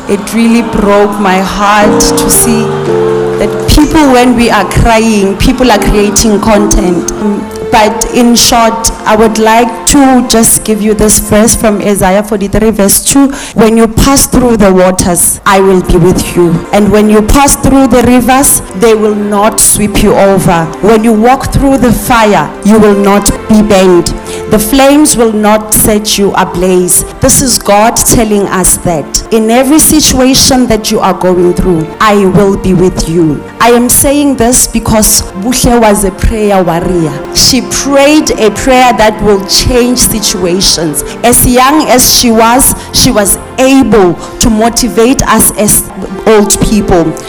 It really broke my heart to see that people, when we are crying, people are creating content. But in short, I would like to just give you this verse from Isaiah 43 verse 2. When you pass through the waters, I will be with you. And when you pass through the rivers, they will not sweep you over. When you walk through the fire, you will not be burned. The flames will not set you ablaze. This is God telling us that in every situation that you are going through, I will be with you. I am saying this because Buhle was a prayer warrior. She prayed a prayer that will change situations. As young as she was able to motivate us as old people.